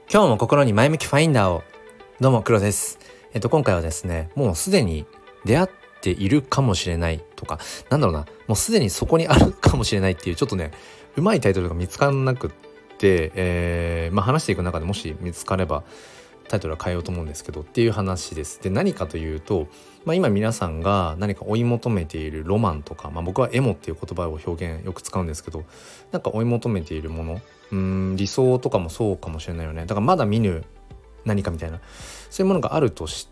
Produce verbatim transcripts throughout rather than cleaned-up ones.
今日も心に前向きファインダーを。どうも黒です。えっと今回はですね、もうすでに出会っているかもしれないとか、なんだろうな、もうすでにそこにあるかもしれないっていうちょっとね、うまいタイトルが見つからなくって、えー、まあ話していく中でもし見つかればタイトルは変えようと思うんですけどっていう話です。で、何かというと、まあ、今皆さんが何か追い求めているロマンとか、まあ、僕はエモっていう言葉を表現よく使うんですけど、なんか追い求めているもの、うーん理想とかもそうかもしれないよね。だからまだ見ぬ何かみたいな、そういうものがあるとして、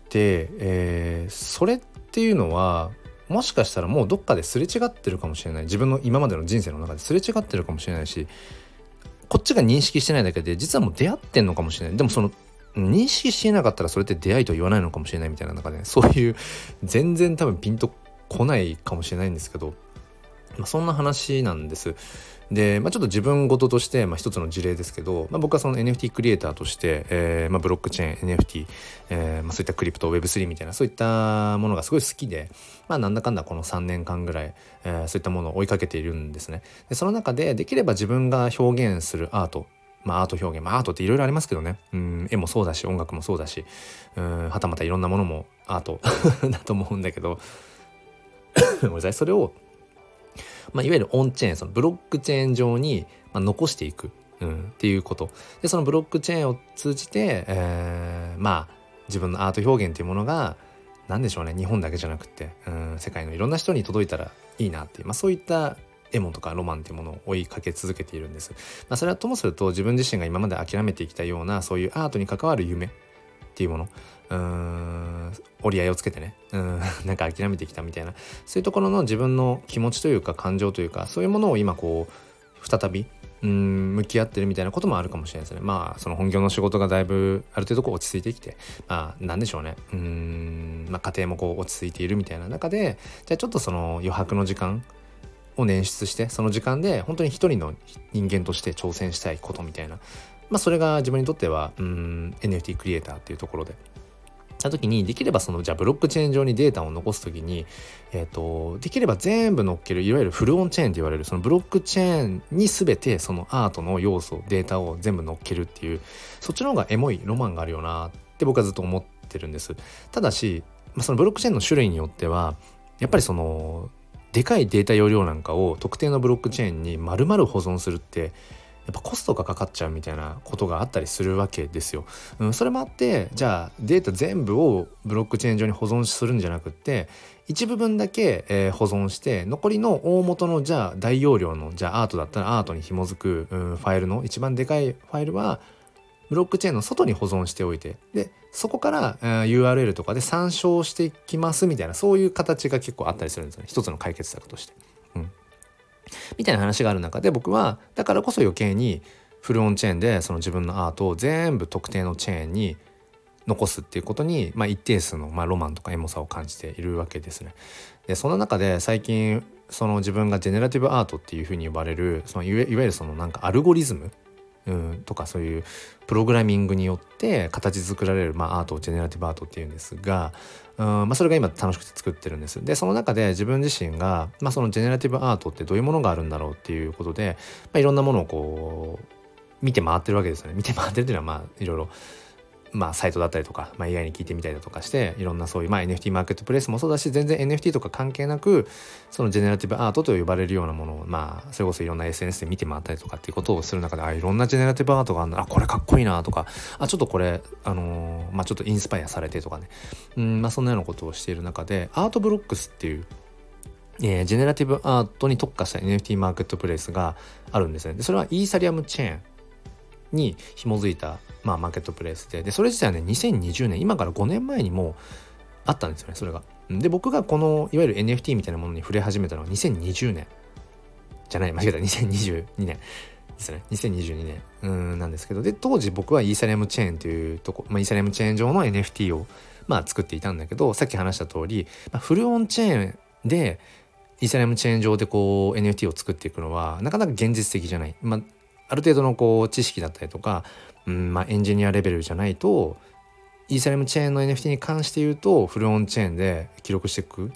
えー、それっていうのはもしかしたらもうどっかですれ違ってるかもしれない。自分の今までの人生の中ですれ違ってるかもしれないし、こっちが認識してないだけで実はもう出会ってんのかもしれない。でもその認識していなかったらそれって出会いと言わないのかもしれないみたいな中で、ね、そういう全然多分ピンとこないかもしれないんですけど、まあ、そんな話なんです。で、まあ、ちょっと自分事として、まあ、一つの事例ですけど、まあ、僕はその エヌエフティー クリエイターとして、えーまあ、ブロックチェーン エヌエフティー、えーまあ、そういったクリプト ウェブスリー みたいなそういったものがすごい好きで、まあ、なんだかんだこのさんねんかんぐらい、えー、そういったものを追いかけているんですね。でその中でできれば自分が表現するアート、まあアート表現、まあアートっていろいろありますけどね、うん絵もそうだし音楽もそうだし、うんはたまたいろんなものもアートだと思うんだけどごめんなさい、それを、まあ、いわゆるオンチェーン、そのブロックチェーン上に、まあ、残していく、うん、っていうことで、そのブロックチェーンを通じて、えー、まあ自分のアート表現っていうものが何でしょうね、日本だけじゃなくて、うん、世界のいろんな人に届いたらいいなっていう、まあ、そういったエモとかロマンっていうものを追いかけ続けているんです。まあ、それはともすると自分自身が今まで諦めてきたようなそういうアートに関わる夢っていうもの、うーん折り合いをつけてね、うんなんか諦めてきたみたいな、そういうところの自分の気持ちというか感情というか、そういうものを今こう再びうん向き合ってるみたいなこともあるかもしれないですね。まあその本業の仕事がだいぶある程度こう落ち着いてきて、まあなんでしょうね、うーんまあ家庭もこう落ち着いているみたいな中で、じゃあちょっとその余白の時間を捻出して、その時間で本当に一人の人間として挑戦したいことみたいな、まあそれが自分にとってはうん エヌエフティー クリエイターっていうところでた時に、できればそのじゃあブロックチェーン上にデータを残す時に、えーとできれば全部乗っける、いわゆるフルオンチェーンと言われるそのブロックチェーンに全てそのアートの要素データを全部乗っけるっていう、そっちの方がエモいロマンがあるよなって僕はずっと思ってるんです。ただし、まあ、そのブロックチェーンの種類によってはやっぱりそのでかいデータ容量なんかを特定のブロックチェーンに丸々保存するってやっぱコストがかかっちゃうみたいなことがあったりするわけですよ、うん、それもあって、じゃあデータ全部をブロックチェーン上に保存するんじゃなくって一部分だけ、えー、保存して、残りの大元のじゃあ大容量のじゃあアートだったらアートに紐づく、うん、ファイルの一番でかいファイルはブロックチェーンの外に保存しておいて、でそこから、えー、ユーアールエル とかで参照していきますみたいな、そういう形が結構あったりするんですよね、一つの解決策として、うんみたいな話がある中で、僕はだからこそ余計にフルオンチェーンでその自分のアートを全部特定のチェーンに残すっていうことに、まあ、一定数の、まあ、ロマンとかエモさを感じているわけですね。でその中で最近その自分がジェネラティブアートっていうふうに呼ばれるそのいわゆるそのなんかアルゴリズムうん、とかそういうプログラミングによって形作られる、まあ、アートをジェネラティブアートっていうんですが、うんまあ、それが今楽しくて作ってるんです。でその中で自分自身が、まあ、そのジェネラティブアートってどういうものがあるんだろうっていうことで、まあ、いろんなものをこう見て回ってるわけですよね。見て回ってるっていうのはまあいろいろまあ、サイトだったりとか、まあ、エーアイ に聞いてみたりだとかして、いろんなそういう、まあ、エヌエフティー マーケットプレイスもそうだし、全然 エヌエフティー とか関係なくそのジェネラティブアートと呼ばれるようなものを、まあそれこそいろんな エスエヌエス で見て回ったりとかっていうことをする中で、あいろんなジェネラティブアートがあるんだ、あこれかっこいいなとか、あちょっとこれあのー、まあちょっとインスパイアされてとかね、うんまあそんなようなことをしている中で、アートブロックスっていうえー、ジェネラティブアートに特化した エヌエフティー マーケットプレイスがあるんですね。でそれはイーサリアムチェーンに紐づいた、まあ、マーケットプレイスで、でそれ自体はねにせんにじゅうねん、今からごねんまえにもあったんですよね、それが。で僕がこのいわゆる エヌエフティー みたいなものに触れ始めたのはにせんにじゅうねんじゃない間違えたにせんにじゅうにねんですね、にせんにじゅうにねんうんなんですけど、で当時僕はイーサリアムチェーンというとこ、まあ、イーサリアムチェーン上の エヌエフティー をまあ作っていたんだけど、さっき話した通り、まあ、フルオンチェーンでイーサリアムチェーン上でこう エヌエフティー を作っていくのはなかなか現実的じゃない、まあ、ある程度のこう知識だったりとか、うんまあ、エンジニアレベルじゃないとイーサリアムチェーンの エヌエフティー に関して言うとフルオンチェーンで記録していく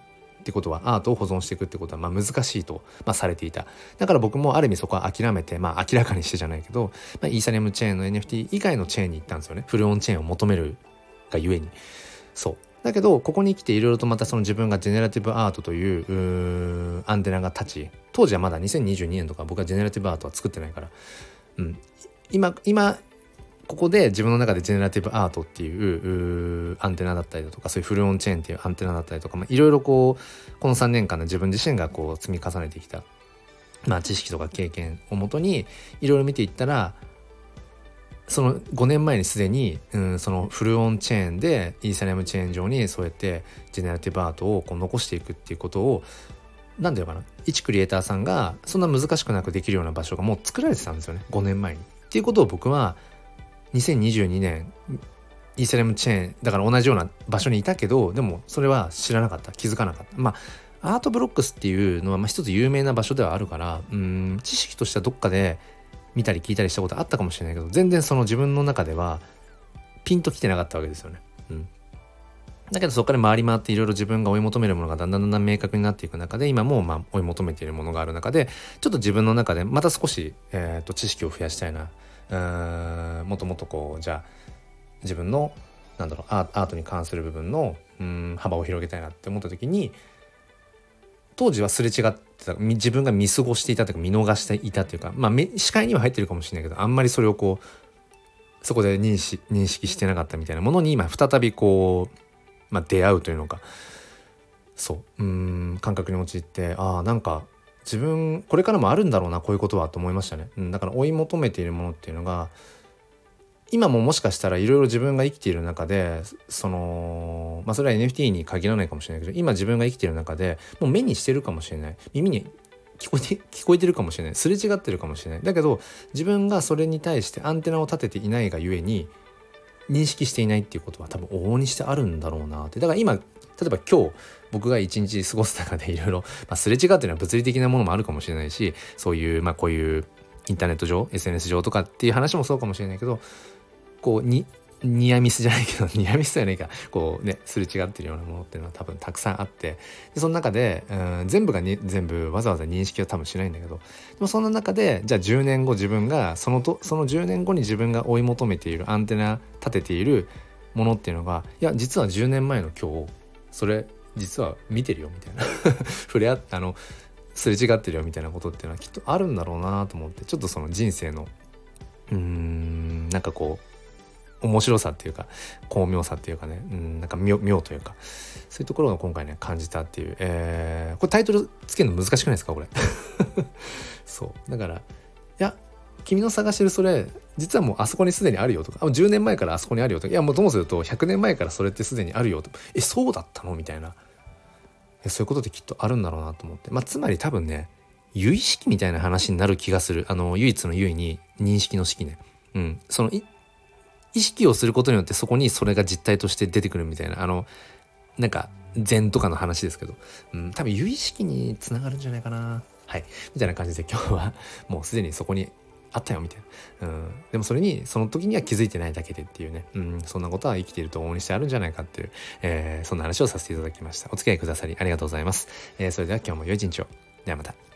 ってことはアートを保存していくってことはまあ難しいと、まあ、されていた。だから僕もある意味そこは諦めて、まあ明らかにしてじゃないけど、まあ、イーサリアムチェーンの エヌエフティー 以外のチェーンに行ったんですよね。フルオンチェーンを求めるがゆえに。そうだけどここに来ていろいろとまたその自分がジェネラティブアートという、うーアンテナが立ち、当時はまだにせんにじゅうにねんとか僕はジェネラティブアートは作ってないから、うん、今今ここで自分の中でジェネラティブアートっていうアンテナだったりだとか、そういうフルオンチェーンっていうアンテナだったりとか、まあ、いろいろこうこのさんねんかんで自分自身がこう積み重ねてきた、まあ、知識とか経験をもとにいろいろ見ていったら、そのごねんまえにすでに、うん、そのフルオンチェーンでイーサリアムチェーン上にそうやってジェネラティブアートをこう残していくっていうことを、なんていうのかな、一クリエイターさんがそんな難しくなくできるような場所がもう作られてたんですよね、ごねんまえに。っていうことを僕はにせんにじゅうにねんイーサリアムチェーンだから同じような場所にいたけど、でもそれは知らなかった、気づかなかった。まあアートブロックスっていうのはまあ一つ有名な場所ではあるから、うーん知識としてはどっかで見たり聞いたりしたことあったかもしれないけど、全然その自分の中ではピンときてなかったわけですよね。うん、だけどそこから回り回っていろいろ自分が追い求めるものがだんだんだんだん明確になっていく中で、今もまあ追い求めているものがある中で、ちょっと自分の中でまた少し、えー、と知識を増やしたいな、うーんもっともっとこうじゃあ自分のなんだろうアートに関する部分のうん幅を広げたいなって思った時に、当時はすれ違ってた、自分が見過ごしていたというか見逃していたというか、まあ視界には入ってるかもしれないけど、あんまりそれをこうそこで認識、認識してなかったみたいなものに今再びこう、まあ、出会うというのか、そううーん感覚に陥って、ああなんか自分これからもあるんだろうなこういうことはと思いましたね。うん、だから追い求めているものっていうのが今ももしかしたらいろいろ自分が生きている中で、そのまあそれは エヌエフティー に限らないかもしれないけど、今自分が生きている中でもう目にしてるかもしれない、耳に聞こえて聞こえてるかもしれない、すれ違ってるかもしれない。だけど自分がそれに対してアンテナを立てていないがゆえに認識していないっていうことは多分往々にしてあるんだろうなって。だから今例えば今日僕が一日過ごす中でいろいろすれ違ってるのは物理的なものもあるかもしれないし、そういうまあこういうインターネット上 エスエヌエス 上とかっていう話もそうかもしれないけど、こうにニアミスじゃないけどニアミスじゃないかこうねすれ違ってるようなものっていうのは多分たくさんあって、でその中でうん全部がに全部わざわざ認識は多分しないんだけど、でもそんな中でじゃあじゅうねんご自分がそのとそのじゅうねんごに自分が追い求めているアンテナ立てているものっていうのが、いや実はじゅうねんまえの今日それ実は見てるよみたいな触れ合ってあのすれ違ってるよみたいなことっていうのはきっとあるんだろうなと思って、ちょっとその人生のうーんなんかこう面白さっていうか巧妙さっていうかね、うん、なんか 妙, 妙というかそういうところを今回ね感じたっていう、えー、これタイトルつけるの難しくないですかこれそうだからいや君の探してるそれ実はもうあそこにすでにあるよとか、じゅうねんまえからあそこにあるよとか、いやもうともするとひゃくねんまえからそれってすでにあるよと、えそうだったのみたいな、そういうことってきっとあるんだろうなと思って、まあつまり多分ね有意識みたいな話になる気がする。あの唯一の唯に認識の識ね、うんそのい意識をすることによってそこにそれが実体として出てくるみたいな、あのなんか禅とかの話ですけど、うん、多分有意識につながるんじゃないかな、はいみたいな感じで今日はもうすでにそこにあったよみたいな、うん、でもそれにその時には気づいてないだけでっていうね、うん、そんなことは生きていると往々にしてあるんじゃないかっていう、えー、そんな話をさせていただきました。お付き合いくださりありがとうございます、えー、それでは今日も良い一日を。ではまた。